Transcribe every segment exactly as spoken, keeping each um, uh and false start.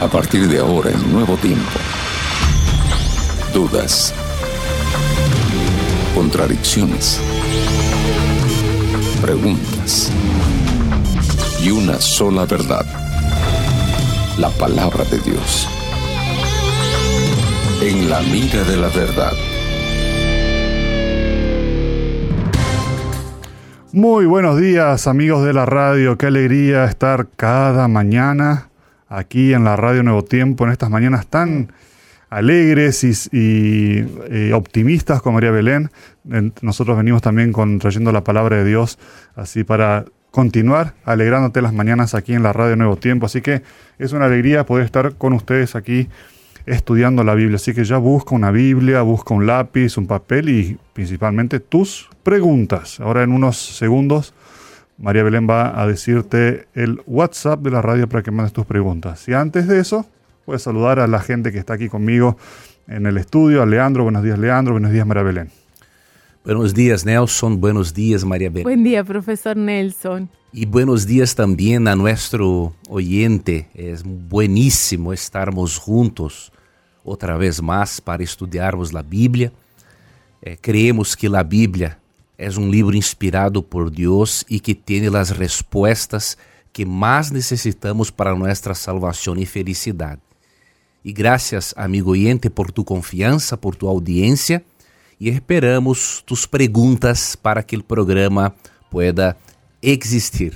A partir de ahora en Nuevo Tiempo. Dudas, contradicciones, preguntas y una sola verdad: la palabra de Dios. En la mira de la verdad. Muy buenos días, amigos de la radio. Qué alegría estar cada mañana aquí en la radio Nuevo Tiempo, en estas mañanas tan alegres y, y, y optimistas con María Belén. Nosotros venimos también con, trayendo la palabra de Dios, así para continuar alegrándote las mañanas aquí en la radio Nuevo Tiempo. Así que es una alegría poder estar con ustedes aquí estudiando la Biblia. Así que ya busca una Biblia, busca un lápiz, un papel y principalmente tus preguntas. Ahora en unos segundos María Belén va a decirte el WhatsApp de la radio para que mandes tus preguntas. Y antes de eso, voy a saludar a la gente que está aquí conmigo en el estudio. A Leandro, buenos días Leandro, buenos días María Belén. Buenos días Nelson, buenos días María Belén. Buen día profesor Nelson. Y buenos días también a nuestro oyente. Es buenísimo estarmos juntos otra vez más para estudiarmos la Biblia. Eh, creemos que la Biblia es un libro inspirado por Dios y que tiene las respuestas que más necesitamos para nuestra salvación y felicidad. Y gracias, amigo oyente, por tu confianza, por tu audiencia, y esperamos tus preguntas para que el programa pueda existir.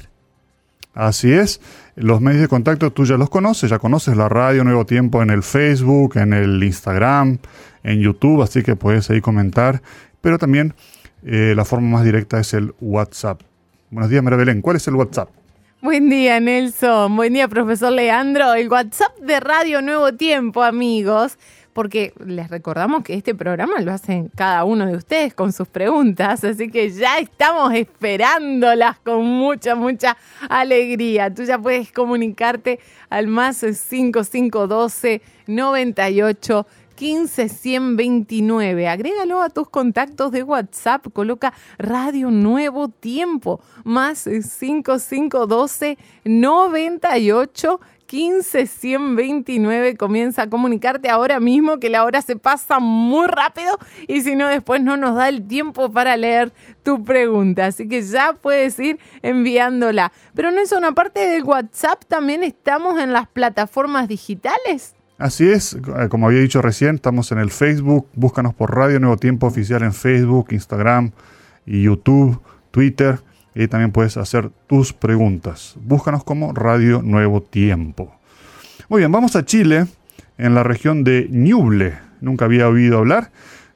Así es, los medios de contacto tú ya los conoces, ya conoces la radio Nuevo Tiempo en el Facebook, en el Instagram, en YouTube, así que puedes ahí comentar, pero también eh, la forma más directa es el WhatsApp. Buenos días María Belén, ¿cuál es el WhatsApp? Buen día Nelson, buen día profesor Leandro, el WhatsApp de Radio Nuevo Tiempo, amigos, porque les recordamos que este programa lo hacen cada uno de ustedes con sus preguntas, así que ya estamos esperándolas con mucha, mucha alegría. Tú ya puedes comunicarte al más cinco cinco uno dos, noventa y ocho, quince, ciento veintinueve. Agrégalo a tus contactos de WhatsApp, coloca Radio Nuevo Tiempo, más cinco cinco uno dos, noventa y ocho, quince, ciento veintinueve. Comienza a comunicarte ahora mismo, que la hora se pasa muy rápido y si no después no nos da el tiempo para leer tu pregunta, así que ya puedes ir enviándola. Pero no es una parte del WhatsApp, también estamos en las plataformas digitales. Así es, como había dicho recién, estamos en el Facebook, búscanos por Radio Nuevo Tiempo Oficial en Facebook, Instagram y YouTube, Twitter. Y también puedes hacer tus preguntas. Búscanos como Radio Nuevo Tiempo. Muy bien, vamos a Chile, en la región de Ñuble. Nunca había oído hablar.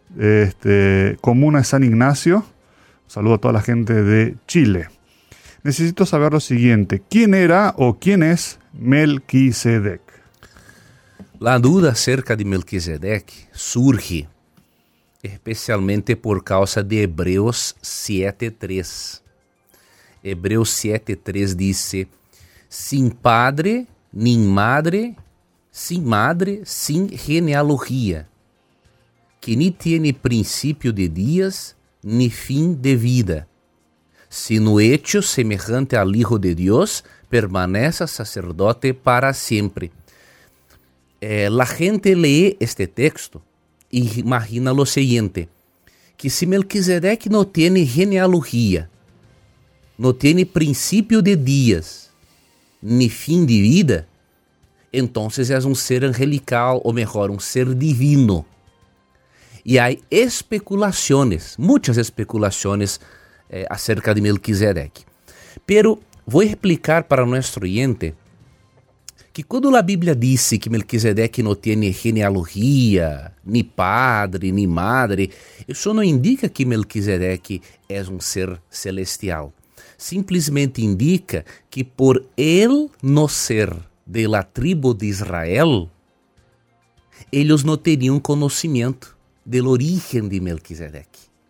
Este, comuna de San Ignacio. Saludo a toda la gente de Chile. Necesito saber lo siguiente. ¿Quién era o quién es Melquisedec? La duda acerca de Melquisedec surge especialmente por causa de Hebreos siete tres. Hebreos siete tres dice: sin padre ni madre, sin madre, sin genealogía, que ni tiene principio de días ni fin de vida, sino hecho semejante al Hijo de Dios, permanece sacerdote para siempre. Eh, la gente lee este texto y imagina lo siguiente, que si Melquisedec no tiene genealogía, no tiene principio de días, ni fin de vida, entonces es un ser angelical, o mejor, un ser divino. Y hay especulaciones, muchas especulaciones eh, acerca de Melquisedec. Pero voy a explicar para nuestro oyente que quando a Bíblia diz que Melquisedec não tem genealogia, nem padre, nem madre, isso não indica que Melquisedec é um ser celestial. Simplesmente indica que por ele não ser de la tribo de Israel, eles não teriam conhecimento do origen de Melquisedec.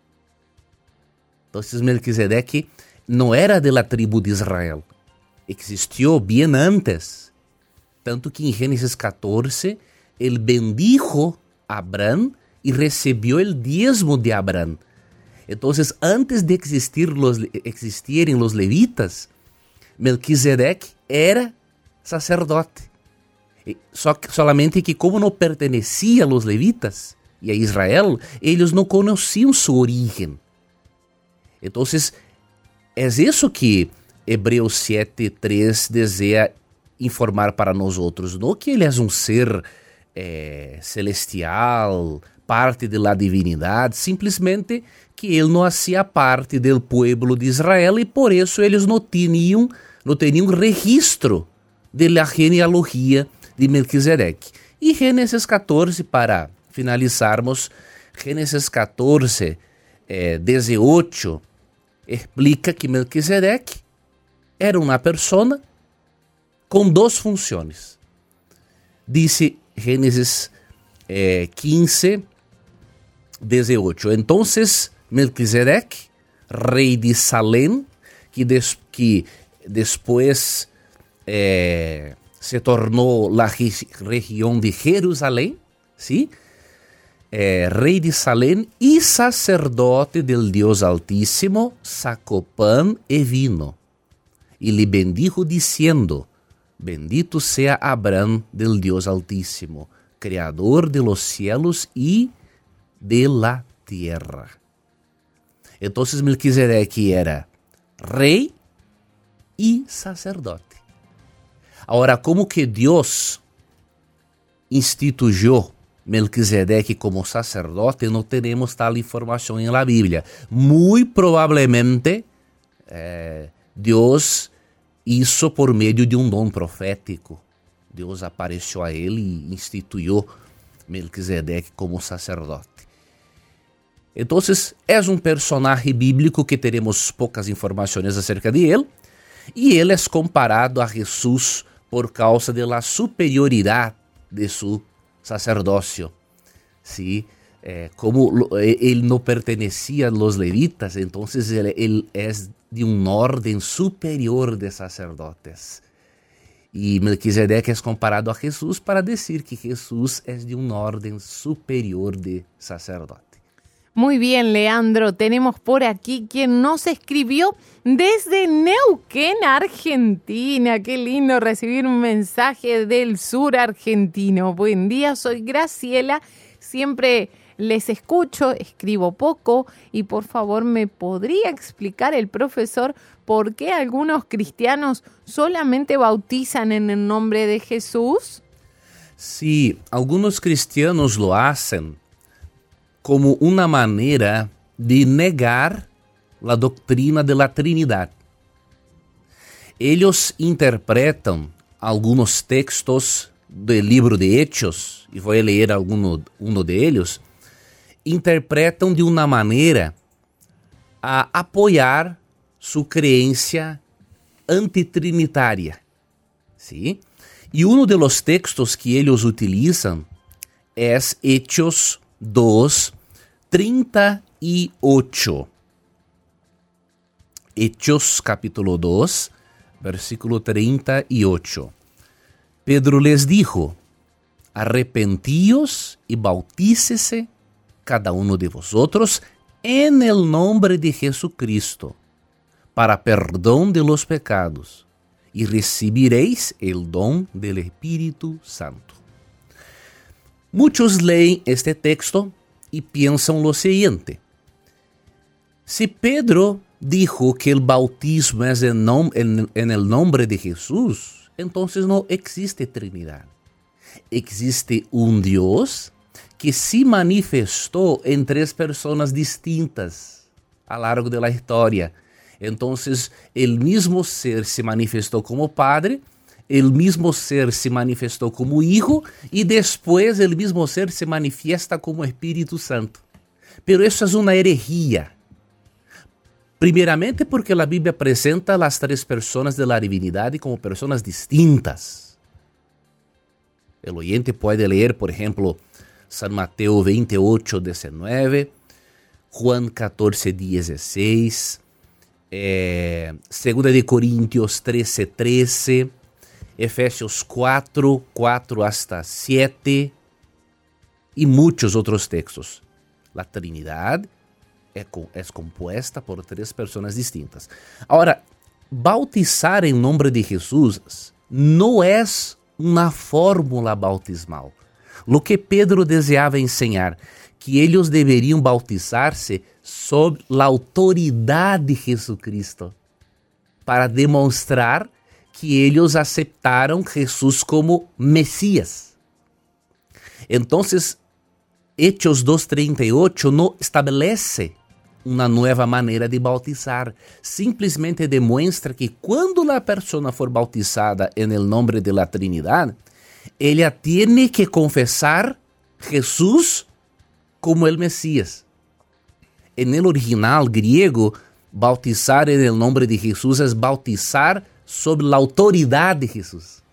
Então, Melquisedec não era de la tribo de Israel. Existió bien antes. Tanto que en Génesis catorce, él bendijo a Abraham y recibió el diezmo de Abraham. Entonces, antes de existir los, existirem los levitas, Melquisedec era sacerdote. Só que, solamente que como não pertencia a los levitas e a Israel, eles não conheciam sua origem. Então, é isso que Hebreus sete, três deseja informar para nós outros. Não que ele é um ser é, celestial, parte da divindade, simplesmente que ele não fazia parte do povo de Israel e por isso eles não tinham, não tinham registro da genealogia de Melquisedeque. E Gênesis catorze, para finalizarmos, Gênesis catorze, eh, dezoito, explica que Melquisedeque era uma pessoa com duas funções. Dice Gênesis eh, quinze, dezoito. Entonces Melquisedeque, rei de Salem, que, des, que depois eh, se tornou a região de Jerusalém, ¿sí? Eh, rei de Salem e sacerdote del Deus Altíssimo, sacó pan e vino, e lhe bendijo diciendo: bendito sea Abraham del Deus Altíssimo, Criador de los cielos e de la tierra. Então, Melquisedeque era rei e sacerdote. Agora, como que Deus instituiu Melquisedeque como sacerdote, não temos tal informação em la Bíblia. Muito provavelmente, eh, Deus hizo por meio de um dom profético. Deus apareceu a ele e instituiu Melquisedeque como sacerdote. Então, é um personagem bíblico que teremos poucas informações acerca de ele, e ele é comparado a Jesus por causa da superioridade de seu sacerdócio. ¿Sí? Eh, como ele não pertencia a los levitas, então ele, ele é de uma ordem superior de sacerdotes. E Melquisedeque é comparado a Jesus para dizer que Jesus é de uma ordem superior de sacerdote. Muy bien, Leandro. Tenemos por aquí quien nos escribió desde Neuquén, Argentina. Qué lindo recibir un mensaje del sur argentino. Buen día, soy Graciela. Siempre les escucho, escribo poco y por favor me podría explicar el profesor por qué algunos cristianos solamente bautizan en el nombre de Jesús. Sí, algunos cristianos lo hacen como uma maneira de negar a doutrina de la Trinidad. Eles interpretam alguns textos do livro de Hechos, e vou ler algum um deles, interpretam de uma maneira a apoiar sua crença antitrinitária. ¿Sí? E um dos textos que eles utilizam é Hechos dos, trinta e oito. Hechos capítulo dos, versículo trinta e oito. Pedro les dijo: arrepentíos y bautícese cada uno de vosotros en el nombre de Jesucristo para perdón de los pecados y recibiréis el don del Espíritu Santo. Muitos leem este texto e pensam lo siguiente: se Pedro dijo que o bautismo é em nom en, en el nombre de Jesús, então não existe Trinidade. Existe um Deus que se manifestou em três pessoas distintas a lo largo da história. Então, o mesmo ser se manifestou como Padre, o mesmo ser se manifestou como Hijo e depois o mesmo ser se manifiesta como Espírito Santo. Pero isso é uma herejia. Primeiramente porque a Bíblia apresenta as três pessoas da divindade como pessoas distintas. O oyente pode ler, por exemplo, San Mateo veintiocho, diecinueve, Juan catorce, dieciséis, eh, segunda de Coríntios treze, treze, Efésios quatro, quatro hasta siete e muitos outros textos. A Trinidade é, é composta por três pessoas distintas. Agora, bautizar em nome de Jesus não é uma fórmula bautismal. O que Pedro desejava ensinar, que eles deveriam bautizar-se sob a autoridade de Jesucristo, para demonstrar que eles aceitaram Jesus como Messias. Então, Hechos dois trinta e oito não estabelece uma nova maneira de bautizar. Simplesmente demonstra que quando a pessoa for bautizada em el nombre de la Trinidad, ela tem que confessar Jesus como el Messias. En el original griego, bautizar en el nombre de Jesus é bautizar sob a autoridade de Jesus.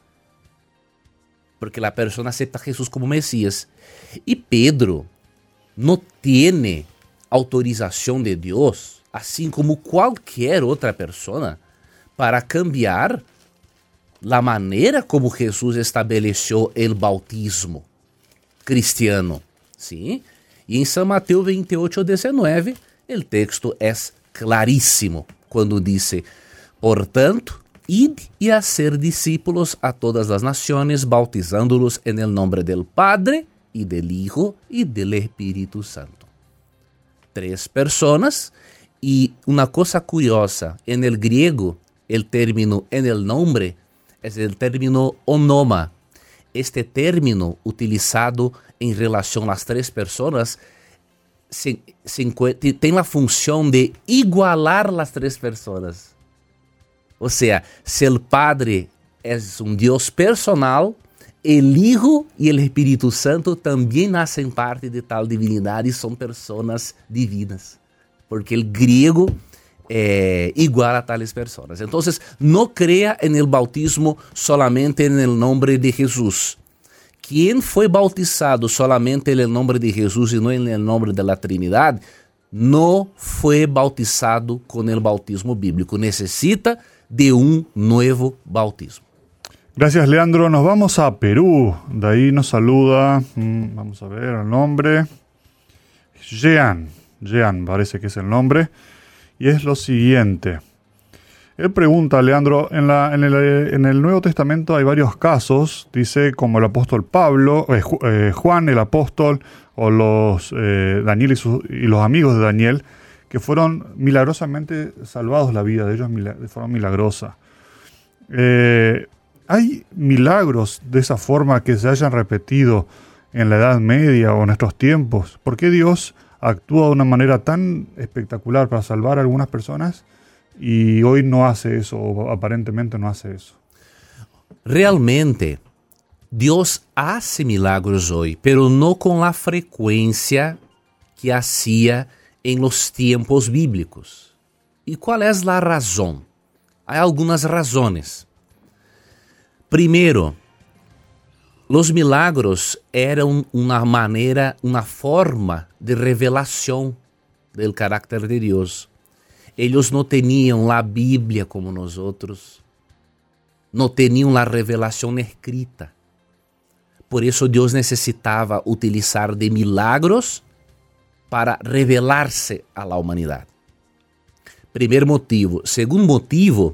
Porque a pessoa aceita Jesus como Messias. E Pedro não tem autorização de Deus, assim como qualquer outra pessoa, para cambiar a maneira como Jesus estabeleceu o bautismo cristiano. Sim? E em São Mateus vinte e oito, dezenove, o texto é claríssimo quando diz: portanto, id e a ser discípulos a todas as nações, bautizando-los en el nombre del Padre, e del Hijo, e del Espírito Santo. Três pessoas, e uma coisa curiosa, en el griego, el término en el nombre é o término onoma. Este término, utilizado em relação às três pessoas, se, se, tem a função de igualar as três pessoas. Ou seja, se o Padre é um Deus personal, o Hijo e o Espírito Santo também nascem parte de tal divinidade e são pessoas divinas. Porque o grego é igual a tales pessoas. Então, não creia no bautismo solamente no nome de Jesus. Quem foi bautizado solamente no nome de Jesus e não no nome da Trinidade, não foi bautizado com o bautismo bíblico. Necessita de um novo bautismo. Gracias, Leandro. Nos vamos a Perú. De ahí nos saluda, mmm, vamos a ver el nombre, Jean. Jean parece que es el nombre. Y es lo siguiente. Él pregunta, Leandro, en, la, en, el, en el Nuevo Testamento hay varios casos, dice, como el apóstol Pablo, eh, eh, Juan el apóstol, o los eh, Daniel y, sus, y los amigos de Daniel, que fueron milagrosamente salvados, la vida de ellos de forma milagrosa. Eh, ¿Hay milagros de esa forma que se hayan repetido en la Edad Media o en nuestros tiempos? ¿Por qué Dios actúa de una manera tan espectacular para salvar a algunas personas y hoy no hace eso, o aparentemente no hace eso? Realmente, Dios hace milagros hoy, pero no con la frecuencia que hacía en los tiempos bíblicos. ¿Y cuál es la razón? Hay algunas razones. Primero, los milagros eran una manera, una forma de revelación del carácter de Dios. Ellos no tenían la Biblia como nosotros, no tenían la revelación escrita. Por eso Dios necesitaba utilizar de milagros para revelarse a la humanidad. Primer motivo. Segundo motivo,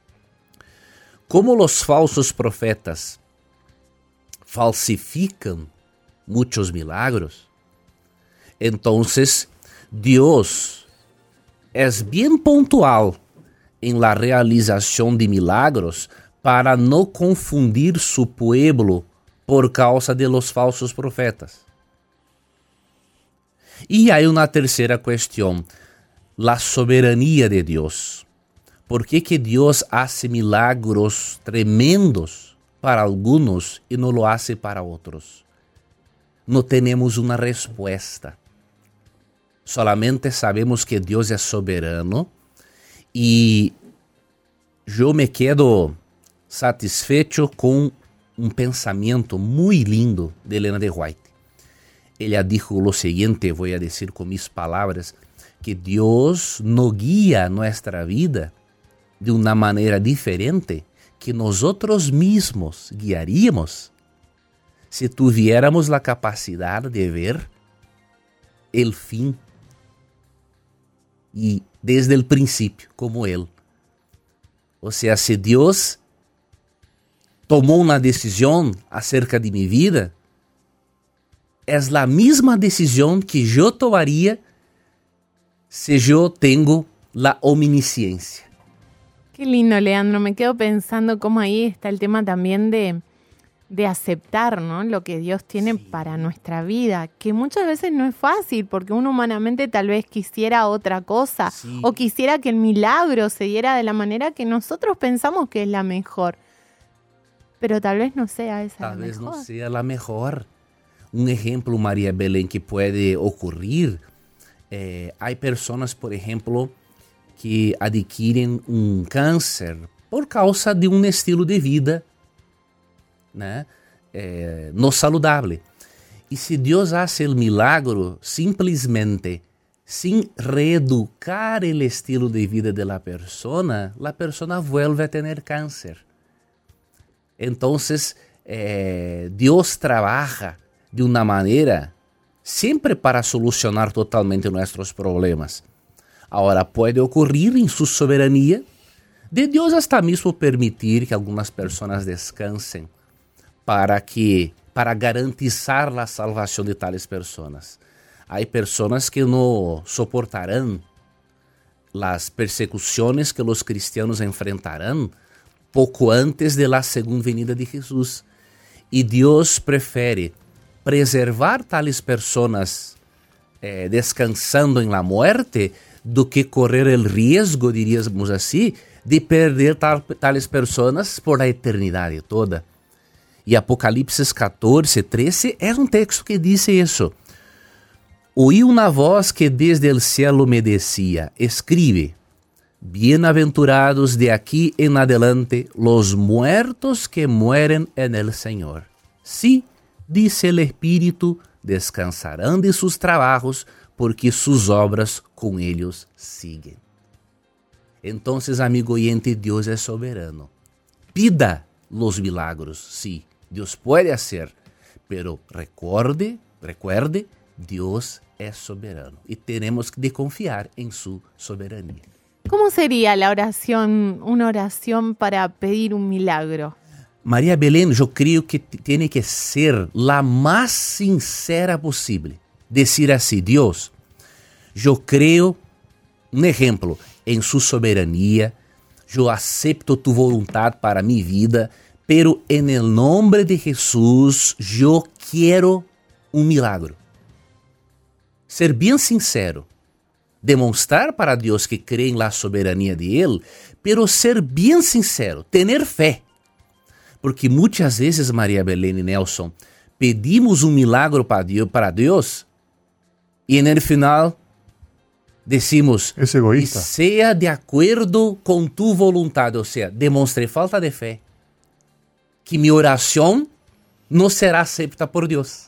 como los falsos profetas falsifican muchos milagros, entonces Dios es bien puntual en la realización de milagros para no confundir su pueblo por causa de los falsos profetas. Y hay una tercera cuestión, la soberanía de Dios. ¿Por qué que Dios hace milagros tremendos para algunos y no lo hace para otros? No tenemos una respuesta. Solamente sabemos que Dios es soberano y yo me quedo satisfecho con un pensamiento muy lindo de Ellen G. White. Ella dijo lo siguiente, voy a decir con mis palabras, que Dios no guía nuestra vida de una manera diferente que nosotros mismos guiaríamos si tuviéramos la capacidad de ver el fin y desde el principio como Él. O sea, si Dios tomó una decisión acerca de mi vida, es la misma decisión que yo tomaría si yo tengo la omnisciencia. Qué lindo, Leandro. Me quedo pensando cómo ahí está el tema también de, de aceptar, ¿no?, lo que Dios tiene sí. para nuestra vida, que muchas veces no es fácil, porque uno humanamente tal vez quisiera otra cosa, sí. o quisiera que el milagro se diera de la manera que nosotros pensamos que es la mejor, pero tal vez no sea esa tal la vez mejor. no sea la mejor. Un ejemplo, María Belén, que puede ocurrir, eh, hay personas, por ejemplo, que adquieren um câncer por causa de um estilo de vida, né, é, no saudável. E se Deus hace o milagro simplesmente sem reeducar o estilo de vida de la persona, la persona vuelve a ter câncer. Então, é, Deus trabalha de uma maneira sempre para solucionar totalmente nossos problemas. Ahora, puede ocurrir en su soberanía de Dios hasta mismo permitir que algunas personas descansen para, que, para garantizar la salvación de tales personas. Hay personas que no soportarán las persecuciones que los cristianos enfrentarán poco antes de la segunda venida de Jesús. Y Dios prefiere preservar tales personas eh, descansando en la muerte do que correr o risco, diríamos assim, de perder tal, tales pessoas por a eternidade toda. E Apocalipse catorze, treze é um texto que diz isso. Oí uma voz que desde o cielo me decía, escribe, bienaventurados de aquí en adelante los muertos que mueren en el Señor. Sí, dice el Espíritu, descansarán de sus trabajos, porque sus obras con ellos siguen. Entonces, amigo oyente, Dios es soberano. Pida los milagros, sí, Dios puede hacer, pero recuerde, recuerde, Dios es soberano y tenemos que confiar en su soberanía. ¿Cómo sería la oración, una oración para pedir un milagro? María Belén, yo creo que tiene que ser la más sincera posible. Decir así, Dios, yo creo, un ejemplo, en su soberanía, yo acepto tu voluntad para mi vida, pero en el nombre de Jesús yo quiero un milagro. Ser bien sincero, demonstrar para Dios que cree en la soberanía de Él, pero ser bien sincero, tener fe. Porque muchas veces, María Belén y Nelson, pedimos un milagro para Dios, para Dios y en el final decimos, es egoísta. Sea de acuerdo con tu voluntad, o sea, demostré falta de fe, que mi oración no será acepta por Dios.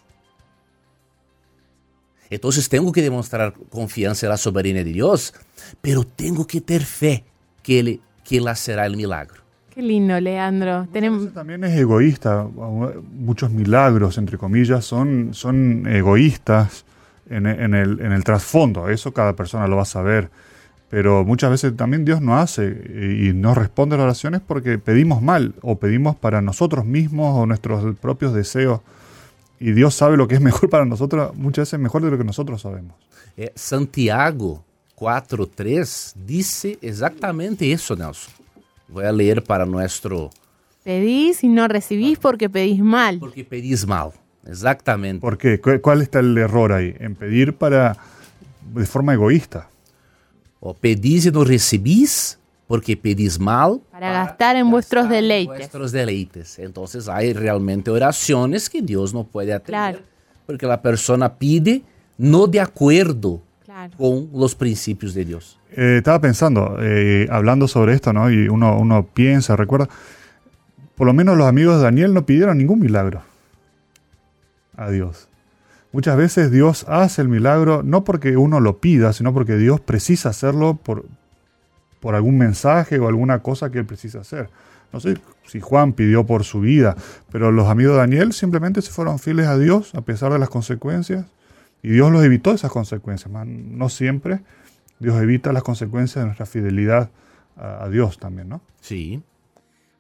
Entonces tengo que demostrar confianza en la soberanía de Dios, pero tengo que tener fe que Él, que él hacerá el milagro. Qué lindo, Leandro. Tenemos... También es egoísta. Muchos milagros, entre comillas, son, son egoístas en, en, el, en el trasfondo. Eso cada persona lo va a saber. Pero muchas veces también Dios no hace y no responde a las oraciones porque pedimos mal o pedimos para nosotros mismos o nuestros propios deseos. Y Dios sabe lo que es mejor para nosotros, muchas veces mejor de lo que nosotros sabemos. Eh, Santiago cuatro tres dice exactamente eso, Nelson. Voy a leer para nuestro... Pedís y no recibís porque pedís mal. Porque pedís mal, exactamente. ¿Por qué? ¿Cuál está el error ahí? En pedir para de forma egoísta. O pedís y no recibís porque pedís mal. Para, para gastar en vuestros deleites. Vuestros deleites. Entonces hay realmente oraciones que Dios no puede atender. Claro. Porque la persona pide no de acuerdo claro. con los principios de Dios. Eh, estaba pensando, eh, hablando sobre esto, ¿no? Y uno, uno piensa, recuerda, por lo menos los amigos de Daniel no pidieron ningún milagro a Dios. Muchas veces Dios hace el milagro no porque uno lo pida, sino porque Dios precisa hacerlo por, por algún mensaje o alguna cosa que Él precisa hacer. No sé si Juan pidió por su vida, pero los amigos de Daniel simplemente se fueron fieles a Dios a pesar de las consecuencias y Dios los evitó esas consecuencias. No siempre Dios evita las consecuencias de nuestra fidelidad a, a Dios también, ¿no? Sí.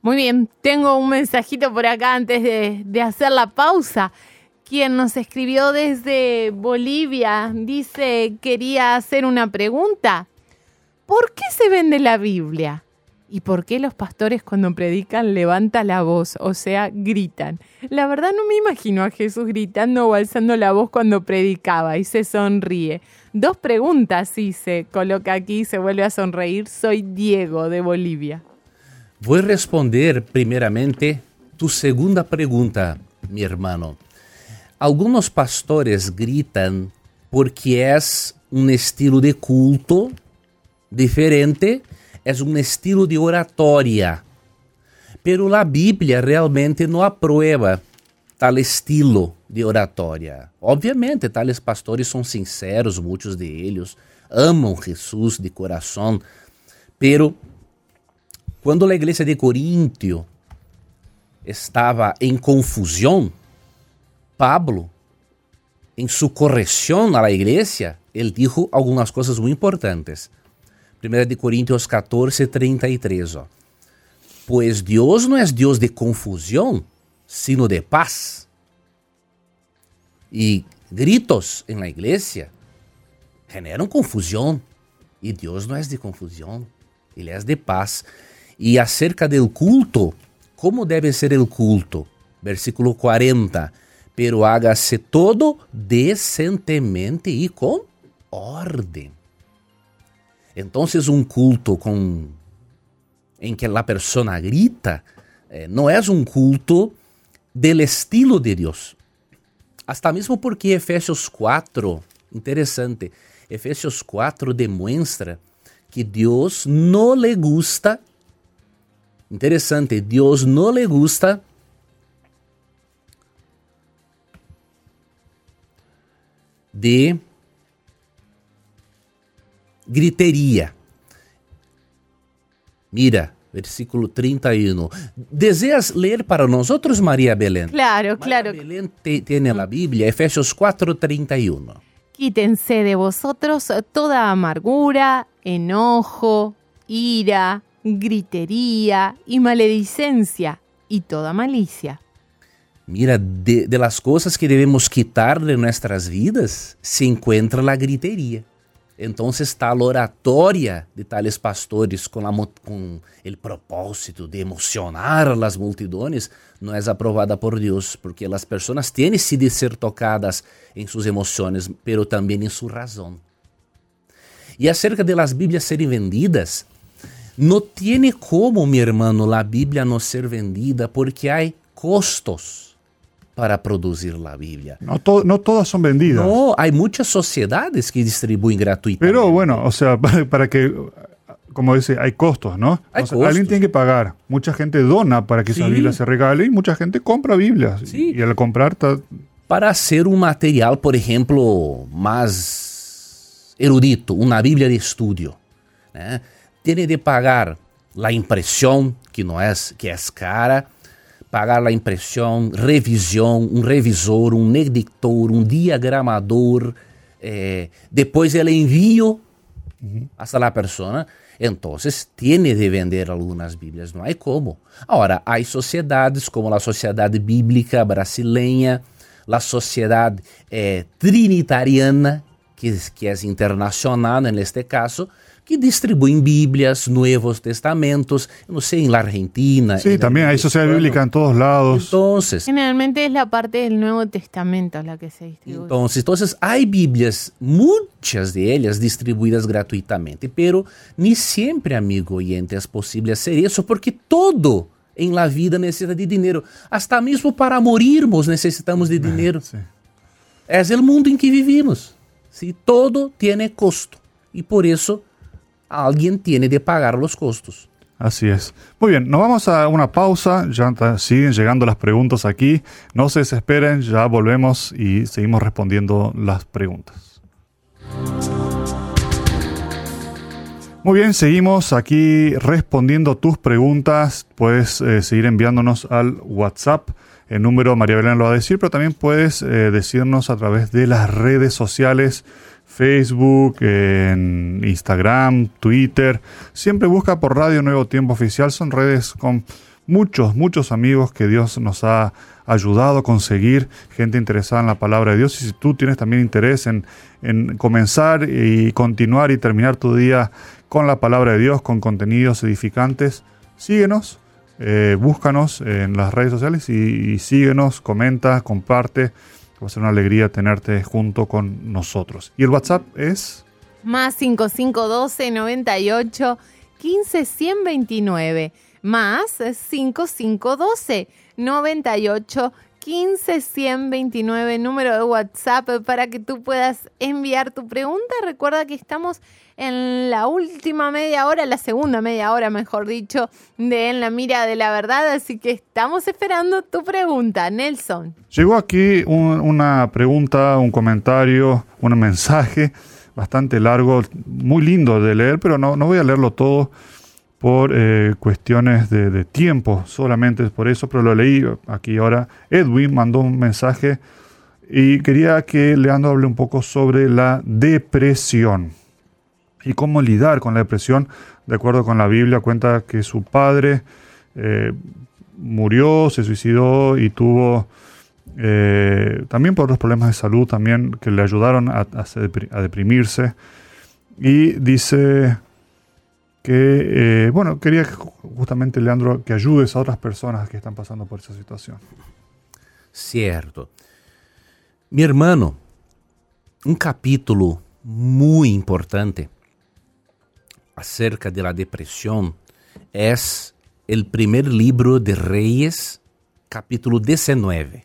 Muy bien, tengo un mensajito por acá antes de, de hacer la pausa. Quien nos escribió desde Bolivia dice, quería hacer una pregunta. ¿Por qué se vende la Biblia? ¿Y por qué los pastores cuando predican levantan la voz, o sea, gritan? La verdad no me imagino a Jesús gritando o alzando la voz cuando predicaba y se sonríe. Dos preguntas y se coloca aquí y se vuelve a sonreír. Soy Diego de Bolivia. Voy a responder primeramente tu segunda pregunta, mi hermano. Algunos pastores gritan porque es un estilo de culto diferente. Es un estilo de oratoria, pero la Biblia realmente no aprueba tal estilo de oratoria. Obviamente, tales pastores son sinceros, muchos de ellos amam Jesús de corazón, pero cuando la iglesia de Corintio estaba en confusión, Pablo, en su corrección a la iglesia, él dijo algunas cosas muy importantes. Primera de Corintios catorce, treinta y tres. Ó. Pues Dios no es Dios de confusión, sino de paz. Y gritos en la iglesia generan confusión. Y Dios no es de confusión, Él es de paz. Y acerca del culto, ¿cómo debe ser el culto? Versículo cuarenta. Pero hágase todo decentemente y con orden. Entonces un culto con, en que la persona grita eh, no es un culto del estilo de Dios. Hasta mismo porque Efesios cuatro, interesante, Efesios cuatro demuestra que Dios no le gusta, interesante, Dios no le gusta de gritería. Mira, versículo treinta y uno. ¿Deseas leer para nosotros, María Belén? Claro, María claro. Belén te, tiene la Biblia, Efesios cuatro, treinta y uno. Quítense de vosotros toda amargura, enojo, ira, gritería y maledicencia y toda malicia. Mira, de, de las cosas que debemos quitar de nuestras vidas se encuentra la gritería. Entonces tal oratoria de tales pastores con, la, con el propósito de emocionar a las multitudes no es aprobada por Dios, porque las personas tienen sí de ser tocadas en sus emociones, pero también en su razón. Y acerca de las Biblias serem vendidas, no tiene como, mi hermano, la Biblia no ser vendida porque hay costos para producir la Biblia. No, to- no todas son vendidas. No, hay muchas sociedades que distribuyen gratuitamente. Pero bueno, o sea, para, para que, como dice, hay costos, ¿no? Hay O sea, costos. alguien tiene que pagar. Mucha gente dona para que Sí. esa Biblia se regale y mucha gente compra Biblias. Sí. Y al comprar está... Para hacer un material, por ejemplo, más erudito, una Biblia de estudio, ¿eh? Tiene de pagar la impresión, que no es, que es cara, pagar la impresión, revisión, un revisor, un editor, un diagramador, eh, después el envío uh-huh. hasta la persona. Entonces tiene de vender algunas Biblias, no hay como. Ahora, hay sociedades como la Sociedad Bíblica Brasileña, la Sociedad eh, Trinitariana, que, que es internacional en este caso, que distribuyen Biblias, Nuevos Testamentos, no sé, en la Argentina. Sí, también hay sociedad bíblica en todos lados. Entonces, Generalmente es la parte del Nuevo Testamento la que se distribuye. entonces, entonces hay Biblias, muchas de ellas distribuidas gratuitamente, pero ni siempre, amigo oyente, es posible hacer eso porque todo en la vida necesita de dinero. Hasta mismo para morirmos necesitamos de dinero. Sí. Es el mundo en que vivimos. ¿Sí? Todo tiene costo y por eso alguien tiene de pagar los costos. Así es. Muy bien, nos vamos a una pausa. Ya ta- siguen llegando las preguntas aquí. No se desesperen, ya volvemos y seguimos respondiendo las preguntas. Muy bien, seguimos aquí respondiendo tus preguntas. Puedes eh, seguir enviándonos al WhatsApp. El número María Belén lo va a decir, pero también puedes eh, decirnos a través de las redes sociales. Facebook, en Instagram, Twitter. Siempre busca por Radio Nuevo Tiempo Oficial. Son redes con muchos, muchos amigos que Dios nos ha ayudado a conseguir, gente interesada en la palabra de Dios. Y si tú tienes también interés en, en comenzar y continuar y terminar tu día con la palabra de Dios, con contenidos edificantes, síguenos, eh, búscanos en las redes sociales y, y síguenos, comenta, comparte. Va a ser una alegría tenerte junto con nosotros. Y el WhatsApp es... Más cinco cinco uno dos, noventa y ocho, quince, ciento veintinueve. Más cinco cinco uno dos, noventa y ocho, quince, ciento veintinueve. Número de WhatsApp para que tú puedas enviar tu pregunta. Recuerda que estamos en la última media hora, la segunda media hora, mejor dicho, de En la Mira de la Verdad. Así que estamos esperando tu pregunta, Nelson. Llegó aquí un, una pregunta, un comentario, un mensaje bastante largo, muy lindo de leer, pero no, no voy a leerlo todo por eh, cuestiones de, de tiempo, solamente por eso, pero lo leí aquí ahora. Edwin mandó un mensaje y quería que Leandro hable un poco sobre la depresión y cómo lidiar con la depresión. De acuerdo con la Biblia, cuenta que su padre eh, murió, se suicidó y tuvo eh, también por otros problemas de salud también que le ayudaron a, a, a deprimirse. Y dice que, eh, bueno, quería justamente, Leandro, que ayudes a otras personas que están pasando por esa situación. Cierto. Mi hermano, un capítulo muy importante acerca de la depresión es el primer libro de Reyes, capítulo diecinueve.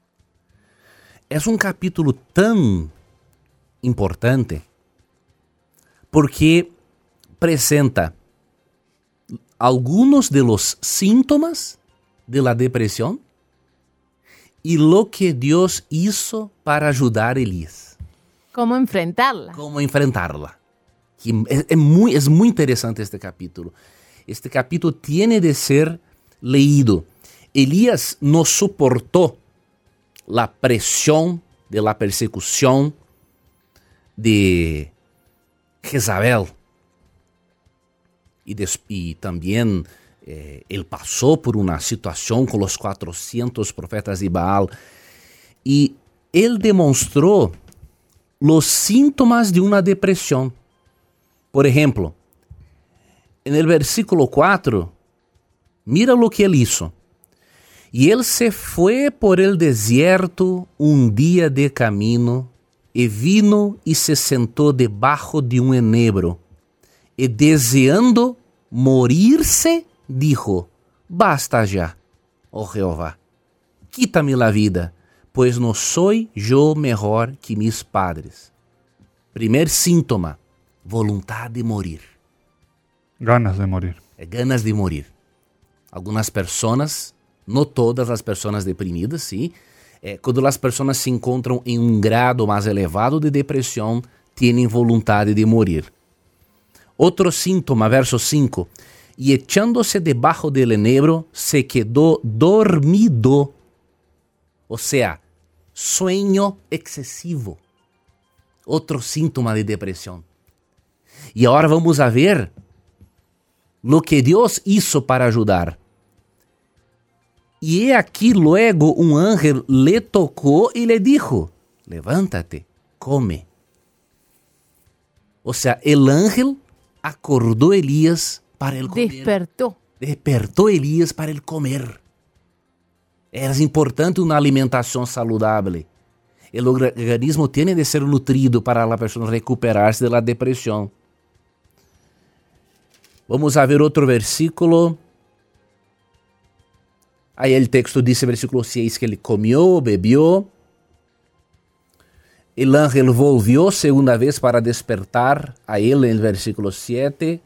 Es un capítulo tan importante porque presenta algunos de los síntomas de la depresión y lo que Dios hizo para ayudar a Elías. ¿Cómo enfrentarla? Cómo enfrentarla. Es, es, muy, es muy interesante este capítulo. Este capítulo tiene de ser leído. Elías no soportó la presión de la persecución de Jezabel. Y, des, y también eh, él pasó por una situación con los cuatrocientos profetas de Baal. Y él demostró los síntomas de una depresión. Por ejemplo, en el versículo cuatro, mira lo que él hizo. Y él se fue por el desierto un día de camino, y vino y se sentó debajo de un enebro, y deseando morirse, dijo: basta ya, oh Jehová, quítame la vida, pues no soy yo mejor que mis padres. Primer síntoma, voluntad de morir. Ganas de morir. Ganas de morir. Algunas personas, no todas las personas deprimidas, sí, eh, cuando las personas se encontran en un grado más elevado de depresión, tienen voluntad de morir. Otro síntoma, verso cinco, y echándose debajo del enebro, se quedó dormido. O sea, sueño excesivo. Otro síntoma de depresión. Y ahora vamos a ver lo que Dios hizo para ayudar. Y he aquí luego un ángel le tocó y le dijo: levántate, come. O sea, el ángel acordó a Elías para el comer. Despertó. Despertó a Elías para el comer. Es importante una alimentación saludable. El organismo tiene de ser nutrido para la persona recuperarse de la depresión. Vamos a ver otro versículo. Ahí el texto dice, versículo seis, que él comió, bebió. El ángel volvió segunda vez para despertar a él en el versículo siete.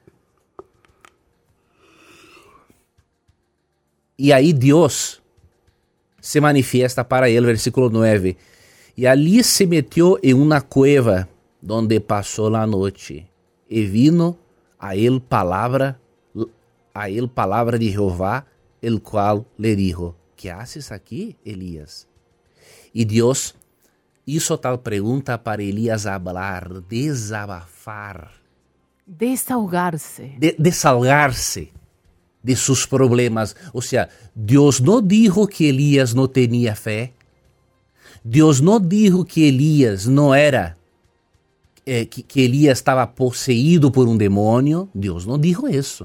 Y ahí Dios se manifiesta para él, versículo nueve. Y allí se metió en una cueva donde pasó la noche. Y vino a él palabra, a él palabra de Jehová, el cual le dijo: ¿qué haces aquí, Elías? Y Dios hizo tal pregunta para Elías hablar, desabafar. Desahogarse. De, desahogarse. de sus problemas. O sea, Dios no dijo que Elías no tenía fe. Dios no dijo que Elías no era, eh, que, que Elías estaba poseído por un demonio. Dios no dijo eso.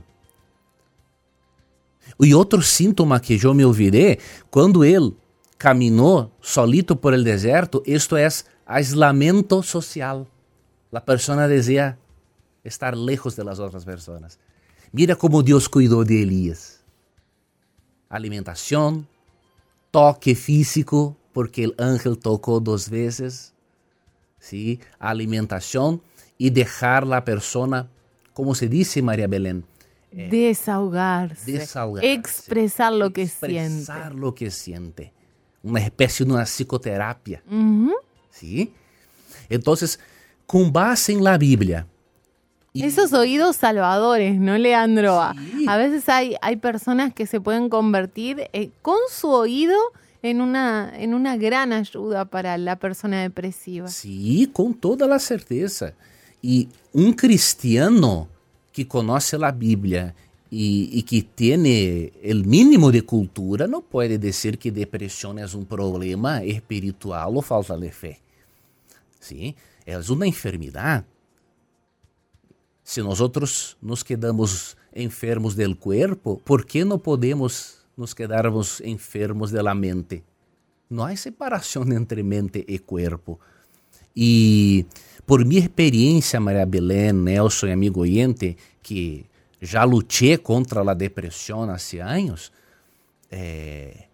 Y otro síntoma que yo me olvidé, cuando él caminó solito por el desierto, esto es aislamiento social. La persona desea estar lejos de las otras personas. Mira cómo Dios cuidó de Elías. Alimentación, toque físico, porque el ángel tocó dos veces, ¿sí? Alimentación y dejar la persona, como se dice, María Belén, eh, desahogarse, desahogarse, expresar lo que expresar siente. Expresar lo que siente. Una especie de una psicoterapia. Uh-huh. ¿Sí? Entonces, con base en la Biblia. Y esos oídos salvadores, ¿no, Leandro? Sí. A veces hay, hay personas que se pueden convertir eh, con su oído en una, en una gran ayuda para la persona depresiva. Sí, con toda la certeza. Y un cristiano que conoce la Biblia y, y que tiene el mínimo de cultura no puede decir que depresión es un problema espiritual o falta de fe. Sí, es una enfermedad. Si nosotros nos quedamos enfermos del cuerpo, ¿por qué no podemos nos quedarmos enfermos de la mente? No hay separación entre mente y cuerpo. Y por mi experiencia, María Belén, Nelson y amigo oyente, que ya luché contra la depresión hace años, eh,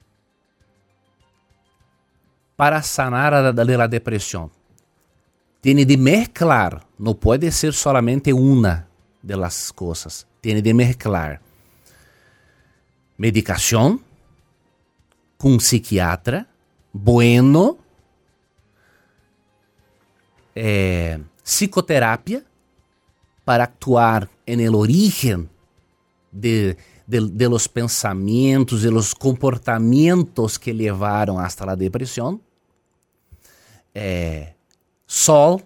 para sanar a, de la depresión, tiene de mezclar, no puede ser solamente una de las cosas, tiene de mezclar medicación con un psiquiatra bueno, eh, psicoterapia para actuar en el origen de, de, de los pensamientos, de los comportamientos que llevaron hasta la depresión, eh, sol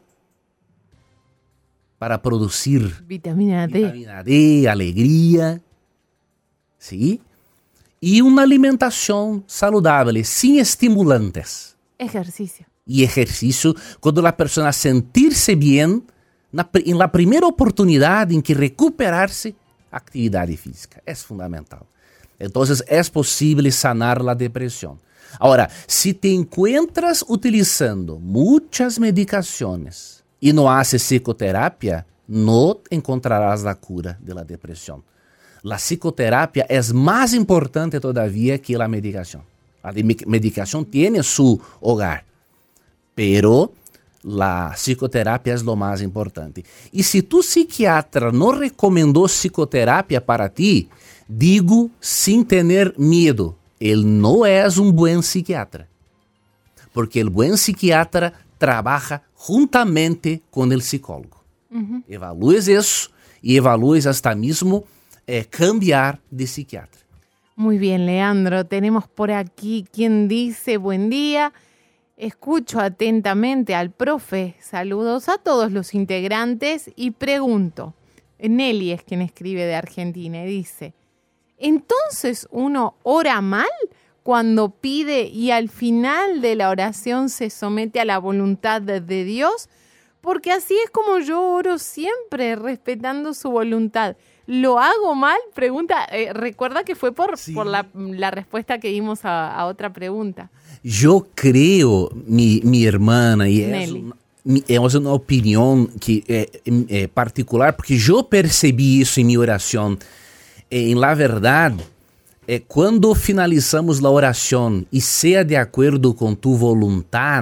para producir vitamina D, vitamina D, alegría, ¿sí? Y una alimentación saludable, sin estimulantes. Ejercicio. Y ejercicio, cuando la persona sentirse bien, na, en la primera oportunidad en que recuperarse, actividad física. Es fundamental. Entonces, es posible sanar la depresión. Ahora, si te encuentras utilizando muchas medicaciones y no haces psicoterapia, no encontrarás la cura de la depresión. La psicoterapia es más importante todavía que la medicación. La medicación tiene su hogar, pero la psicoterapia es lo más importante. Y si tu psiquiatra no recomendó psicoterapia para ti, digo sin tener miedo, él no es un buen psiquiatra. Porque el buen psiquiatra trabaja juntamente con el psicólogo. Uh-huh. Evalúes eso y evalúes hasta mismo eh, cambiar de psiquiatra. Muy bien, Leandro. Tenemos por aquí quien dice buen día. Escucho atentamente al profe. Saludos a todos los integrantes y pregunto. Nelly es quien escribe de Argentina y dice, ¿entonces uno ora mal cuando pide y al final de la oración se somete a la voluntad de, de Dios? Porque así es como yo oro siempre, respetando su voluntad. ¿Lo hago mal? Pregunta. Eh, recuerda que fue por, sí. por la, la respuesta que dimos a, a otra pregunta. Yo creo, mi, mi hermana, y es una, es una opinión que, eh, eh, particular, porque yo percebí eso en mi oración. Eh, en la verdad, eh, cuando finalizamos la oración y sea de acuerdo con tu voluntad,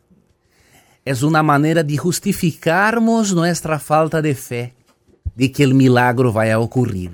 es una manera de justificarmos nuestra falta de fe, de que el milagro vai a ocurrir.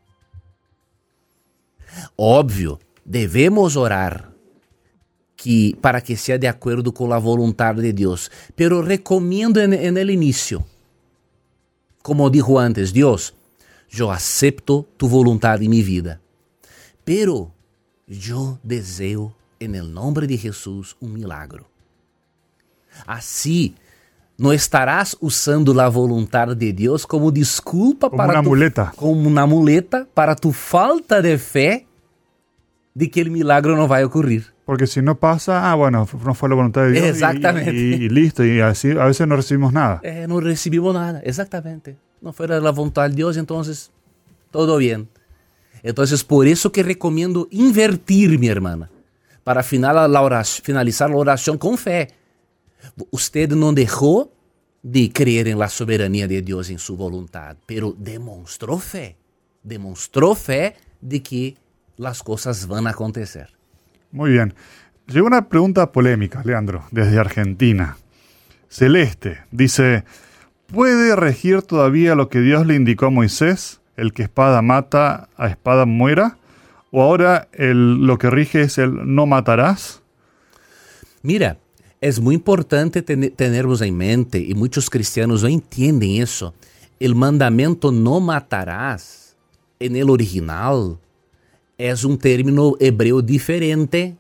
Óbvio, devemos orar que, para que sea de acuerdo com a vontade de Deus, pero recomendo en, en el inicio, como dijo antes, Deus, eu acepto tu voluntad en mi vida, pero eu deseo en el nombre de Jesús un milagro. Assim, No estarás usando la voluntad de Dios como disculpa Como para una tu, muleta. como una muleta para tu falta de fe de que el milagro no va a ocurrir. Porque si no pasa, ah, bueno, no fue la voluntad de Dios. y- Exactamente. Y, y listo, y así a veces no recibimos nada. Eh, no recibimos nada, exactamente. No fuera la voluntad de Dios, entonces todo bien. Entonces, por eso que recomiendo invertir, mi hermana, para final, la oración, finalizar la oración con fe. Usted no dejó de creer en la soberanía de Dios, en su voluntad, pero demostró fe. Demostró fe de que las cosas van a acontecer. Muy bien. Llegó una pregunta polémica, Leandro, desde Argentina. Celeste dice, ¿puede regir todavía lo que Dios le indicó a Moisés? ¿El que espada mata, a espada muera? ¿O ahora el, lo que rige es el no matarás? Mira, es muy importante ten- tenermos en mente, y muchos cristianos no entienden eso. El mandamiento no matarás, en el original, es un término hebreo diferente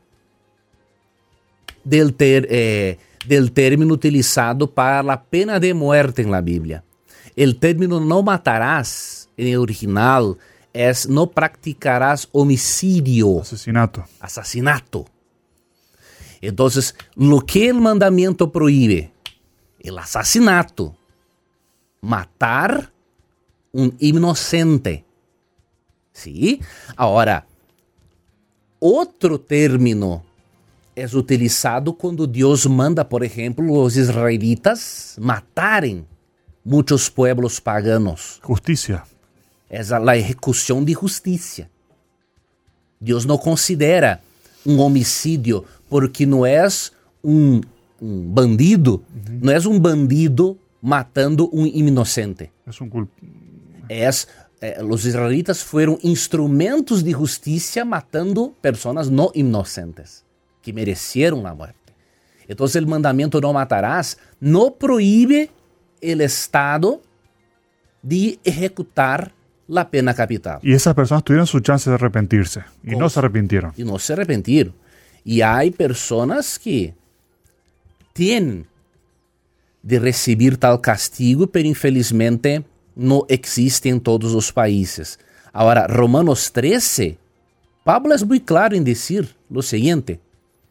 del, ter, eh, del término utilizado para la pena de muerte en la Biblia. El término no matarás, en el original, es no practicarás homicidio, Asesinato. asesinato. Entonces, lo que el mandamiento prohíbe, el asesinato, matar un inocente. ¿Sí? Ahora, otro término es utilizado cuando Dios manda, por ejemplo, los israelitas matarem muchos pueblos paganos. Justicia. Es la ejecución de justicia. Dios no considera un homicidio porque no es un, un bandido, uh-huh. no es un bandido matando un inocente. Es un culp... Es, eh, los israelitas fueron instrumentos de justicia matando personas no inocentes que merecieron la muerte. Entonces el mandamiento no matarás no prohíbe el Estado de ejecutar la pena capital. Y esas personas tuvieron su chance de arrepentirse y ¿Cómo? no se arrepintieron. Y no se arrepintieron. Y hay personas que tienen de recibir tal castigo, pero infelizmente no existe en todos los países. Ahora, Romanos trece, Pablo es muy claro en decir lo siguiente: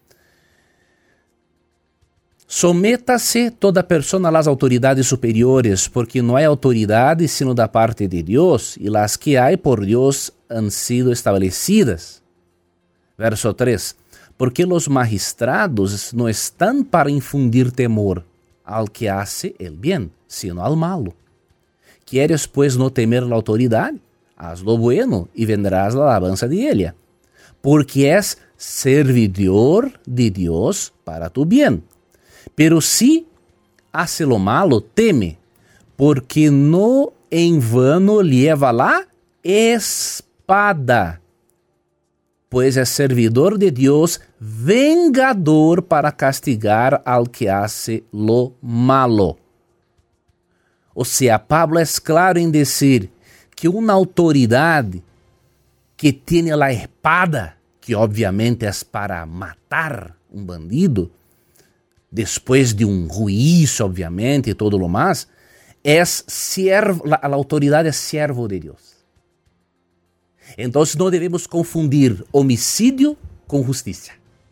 sométase toda persona a las autoridades superiores, porque no hay autoridades sino da parte de Dios, y las que hay por Dios han sido establecidas. Verso tres. Porque los magistrados no están para infundir temor al que hace el bien, sino al malo. ¿Quieres pues no temer la autoridad? Haz lo bueno y vendrás la alabanza de ella, porque es servidor de Dios para tu bien. Pero si hace lo malo, teme, porque no en vano lleva la espada, pues es servidor de Dios, vengador para castigar al que hace lo malo. O sea, Pablo es claro en decir que una autoridad que tiene la espada, que obviamente es para matar un bandido, después de un juicio, obviamente, y todo lo más, es siervo, la, la autoridad es siervo de Dios. Entonces no debemos confundir homicidio con justicia.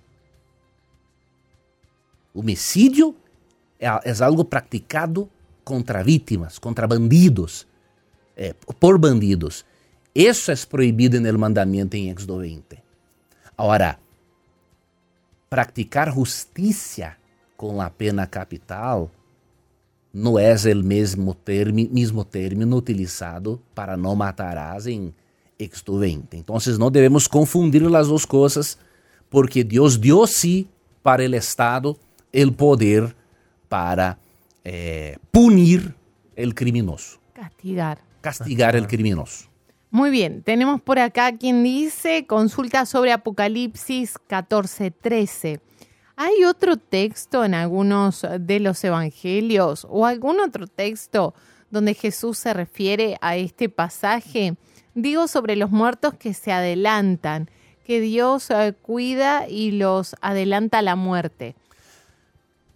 Homicidio es algo practicado contra víctimas, contra bandidos, eh, por bandidos. Eso es prohibido en el mandamiento en Éxodo veinte. Ahora, practicar justicia con la pena capital no es el mismo, termi, mismo término utilizado para no matarás en Éxodo veinte. Entonces no debemos confundir las dos cosas, porque Dios dio sí para el Estado el poder para eh, punir el criminoso. Castigar. Castigar el criminoso. Muy bien, tenemos por acá quien dice, consulta sobre Apocalipsis catorce trece. ¿Hay otro texto en algunos de los evangelios o algún otro texto donde Jesús se refiere a este pasaje? Digo, sobre los muertos que se adelantan, que Dios eh, cuida y los adelanta a la muerte.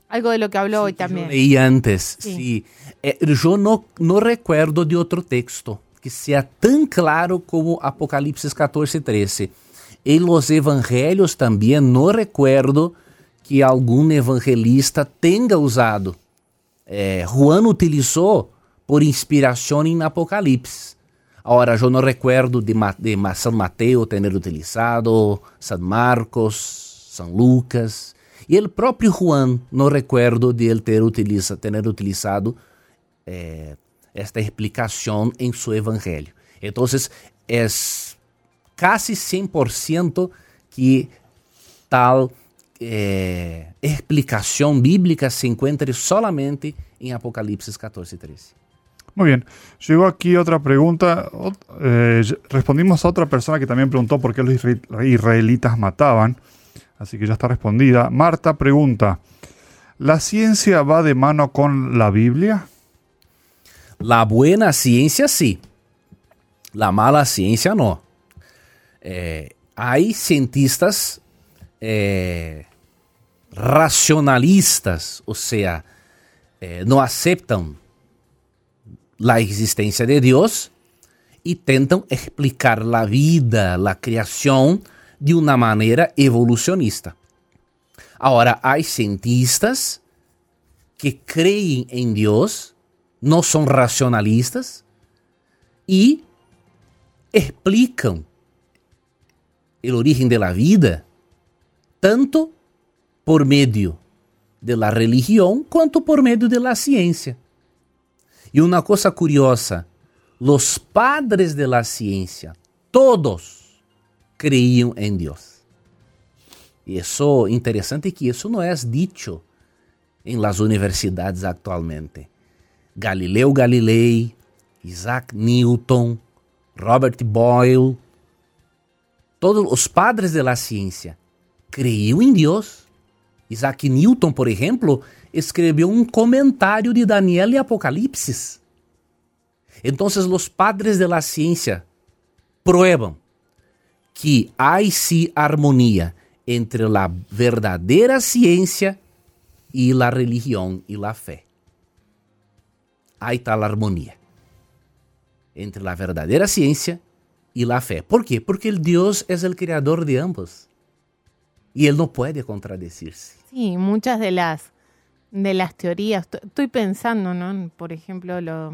Algo de lo que habló hoy que también. Yo leí antes, Sí. sí. Eh, yo no, no recuerdo de otro texto que sea tan claro como Apocalipsis catorce, trece. En los evangelios también no recuerdo que algún evangelista tenga usado. Eh, Juan utilizó por inspiración en Apocalipsis. Ahora, yo no recuerdo de, Ma- de Ma- San Mateo tener utilizado, San Marcos, San Lucas. Y el propio Juan no recuerdo de él ter utiliza, tener utilizado eh, esta explicación en su evangelio. Entonces, es casi cien por ciento que tal eh, explicación bíblica se encuentre solamente en Apocalipsis catorce, trece. Muy bien. Llegó aquí otra pregunta. Ot- eh, respondimos a otra persona que también preguntó por qué los isra- israelitas mataban. Así que ya está respondida. Marta pregunta, ¿la ciencia va de mano con la Biblia? La buena ciencia sí, la mala ciencia no. Eh, hay cientistas eh, racionalistas, o sea, eh, no aceptan la existencia de Dios y tentan explicar la vida, la creación de una manera evolucionista. Ahora, hay cientistas que creen en Dios, no son racionalistas y explican el origen de la vida tanto por medio de la religión cuanto por medio de la ciencia. Y una cosa curiosa, los padres de la ciencia, todos creían en Dios. Y eso interesante que eso no es dicho en las universidades actualmente. Galileo Galilei, Isaac Newton, Robert Boyle, todos los padres de la ciencia creían en Dios. Isaac Newton, por ejemplo, escribió un comentario de Daniel y Apocalipsis. Entonces los padres de la ciencia prueban que hay sí armonía entre la verdadera ciencia y la religión y la fe. Hay tal armonía entre la verdadera ciencia y la fe. ¿Por qué? Porque el Dios es el creador de ambos. Y Él no puede contradecirse. Sí, muchas de las de las teorías, t- estoy pensando, ¿no? Por ejemplo, lo,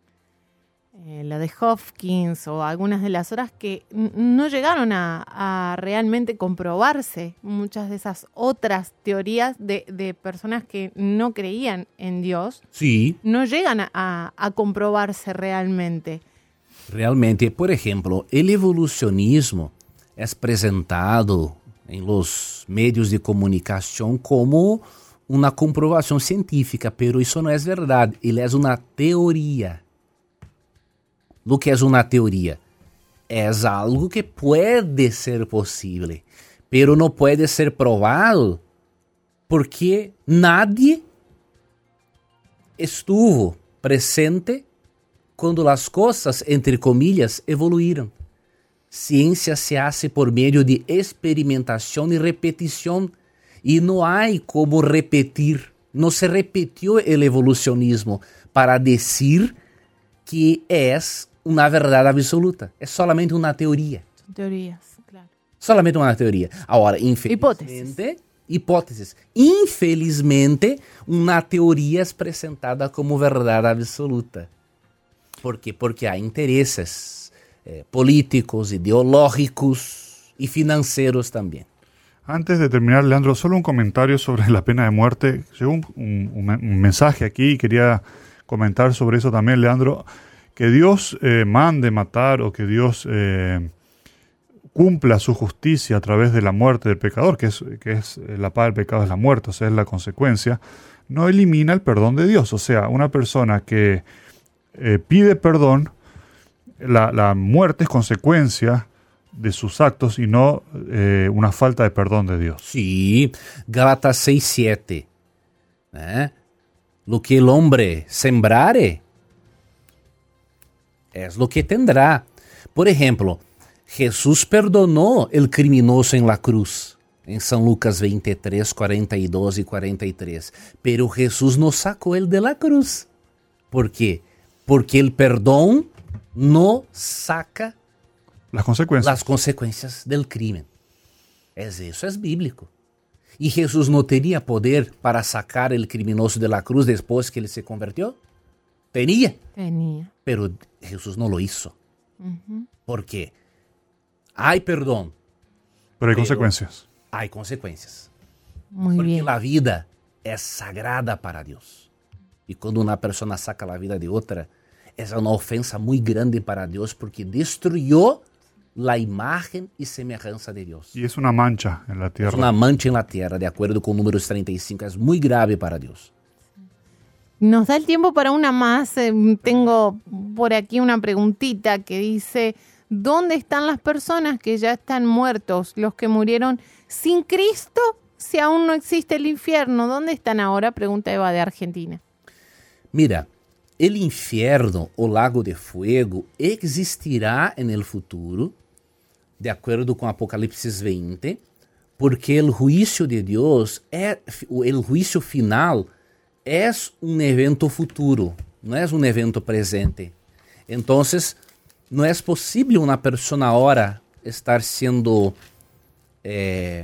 eh, lo de Hopkins o algunas de las horas que n- no llegaron a, a realmente comprobarse. Muchas de esas otras teorías de, de personas que no creían en Dios Sí, no llegan a, a- a comprobarse realmente. realmente. Por ejemplo, el evolucionismo es presentado en los medios de comunicación como una comprobación científica, pero eso no es verdad. Él es una teoría. Lo que es una teoría es algo que puede ser posible, pero no puede ser probado porque nadie estuvo presente cuando las cosas, entre comillas, evoluíram. Ciência se hace por meio de experimentação e repetição, e não há como repetir. Não se repetiu o evolucionismo para dizer que é uma verdade absoluta. É solamente uma teoria. Son teorías, claro. Solamente uma teoria. Agora, infelizmente... Hipóteses. Infelizmente, uma teoria é apresentada como verdade absoluta. Por quê? Porque há interesses Eh, políticos, ideológicos y financieros también. Antes de terminar, Leandro, solo un comentario sobre la pena de muerte. Llegó un, un, un mensaje aquí y quería comentar sobre eso también, Leandro. Que Dios eh, mande matar o que Dios eh, cumpla su justicia a través de la muerte del pecador, que es, que es la paga del pecado es la muerte, o sea, es la consecuencia, no elimina el perdón de Dios. O sea, una persona que eh, pide perdón, La, la muerte es consecuencia de sus actos y no eh, una falta de perdón de Dios. Sí, Gálatas seis, siete. ¿Eh? Lo que el hombre sembrare es lo que tendrá. Por ejemplo, Jesús perdonó el criminoso en la cruz. em São Lucas veintitrés, cuarenta y dos y cuarenta y tres. Pero Jesús no sacó él de la cruz. ¿Por qué? Porque el perdón no saca Las consecuencias. las consecuencias del crimen. Es, eso es bíblico. ¿Y Jesús no tenía poder para sacar el criminoso de la cruz después que él se convirtió? Tenía. Tenía. Pero Jesús no lo hizo. Uh-huh. ¿Por qué? Hay perdón. Pero hay pero consecuencias. Hay consecuencias. Muy Porque bien. la vida es sagrada para Dios. Y cuando una persona saca la vida de otra, es una ofensa muy grande para Dios porque destruyó la imagen y semejanza de Dios. Y es una mancha en la Es tierra. una mancha en la tierra, de acuerdo con Números treinta y cinco. Es muy grave para Dios. Nos da el tiempo para una más. Eh, tengo por aquí una preguntita que dice, ¿dónde están las personas que ya están muertos? Los que murieron sin Cristo, si aún no existe el infierno. ¿Dónde están ahora? Pregunta Eva de Argentina. Mira, el infierno o lago de fuego existirá en el futuro, de acuerdo con Apocalipsis veinte, porque el juicio de Dios, es, el juicio final, es un evento futuro, no es un evento presente. Entonces, no es posible una persona ahora estar siendo eh,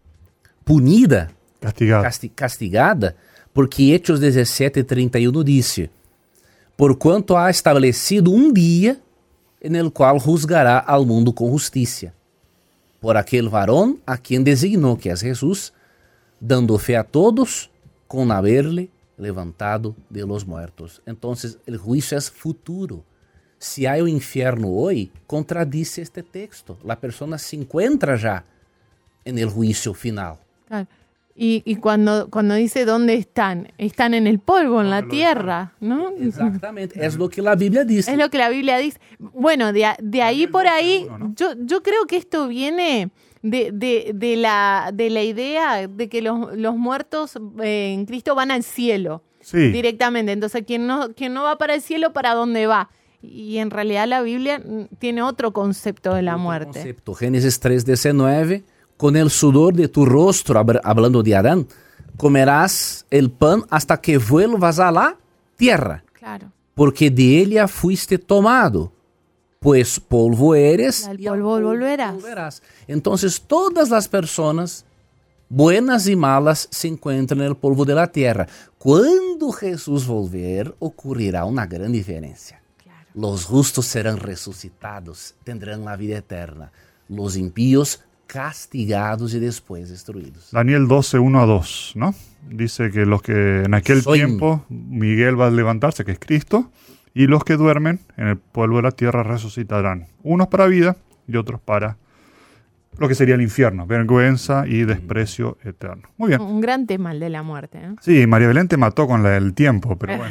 punida, Castigada. casti- castigada, porque Hechos diecisiete, treinta y uno dice, por cuanto ha establecido un día en el cual juzgará al mundo con justicia, por aquel varón a quien designó, que es Jesús, dando fe a todos con haberle levantado de los muertos. Entonces, el juicio es futuro. Si hay un infierno hoy, contradice este texto. La persona se encuentra ya en el juicio final. Claro. Y, y cuando, cuando dice dónde están, están en el polvo, en la tierra, ¿no? Exactamente, es lo que la Biblia dice. Es lo que la Biblia dice. Bueno, de, a- de ahí por ahí, yo, yo creo que esto viene de, de, de, la, de la idea de que los, los muertos eh, en Cristo van al cielo Sí. directamente. Entonces, quien no, quien no va para el cielo, ¿para dónde va? Y en realidad la Biblia mm, tiene otro concepto de la Otro muerte. concepto. Génesis tres, diecinueve, con el sudor de tu rostro, hab- hablando de Adán, comerás el pan hasta que vuelvas a la tierra, Claro. porque de ella fuiste tomado, pues polvo eres Al y al polvo volverás. volverás. Entonces todas las personas, buenas y malas, se encuentran en el polvo de la tierra. Cuando Jesús volver, ocurrirá una gran diferencia. Claro. Los justos serán resucitados, tendrán la vida eterna. Los impíos castigados y después destruidos. Daniel doce, uno a dos, ¿no? Dice que los que en aquel Soy- tiempo Miguel va a levantarse, que es Cristo, y los que duermen en el polvo de la tierra resucitarán. Unos para vida y otros para lo que sería el infierno, vergüenza y desprecio eterno. Muy bien. Un gran tema el de la muerte, ¿no? Sí, María Belén te mató con la del tiempo, pero bueno.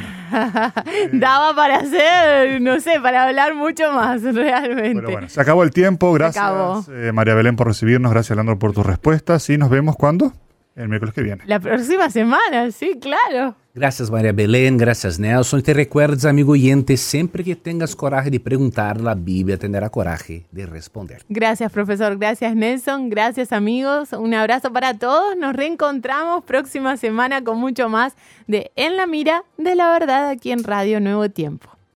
Daba para hacer, no sé, para hablar mucho más, realmente. Pero bueno, se acabó el tiempo. Gracias, acabó. eh, María Belén, por recibirnos. Gracias, Leandro, por tus respuestas. Y nos vemos cuando? El miércoles que viene. La próxima semana, sí, claro. Gracias, María Belén, gracias, Nelson. Y te recuerdas, amigo oyente, siempre que tengas coraje de preguntar, la Biblia tendrá coraje de responder. Gracias, profesor. Gracias, Nelson. Gracias, amigos. Un abrazo para todos. Nos reencontramos próxima semana con mucho más de En la Mira de la Verdad aquí en Radio Nuevo Tiempo.